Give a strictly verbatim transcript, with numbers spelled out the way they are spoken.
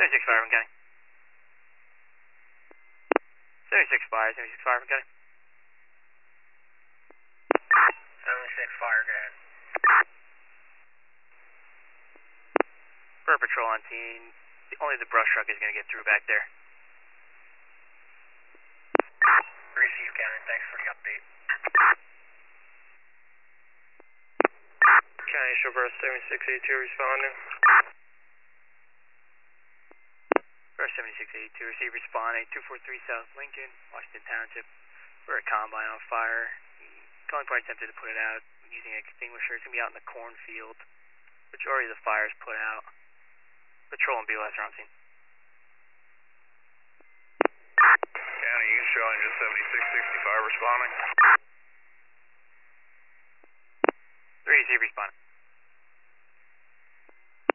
seventy-six fire from County. seventy-six fire, seventy-six fire from County. seventy-six fire, go ahead. For patrol on scene, only the brush truck is going to get through back there. Receive, County, thanks for the update. County Chauffeur seventy-six eighty-two responding. Chauffeur seventy-six eighty-two, receive responding, two forty-three South Lincoln, Washington Township. We're a combine on fire. The calling party attempted to put it out using an extinguisher. It's going to be out in the cornfield. Majority of the fire is put out. Patrol and B L S are on scene. County, you can show engine seventy-six sixty-five responding. three, receive responding.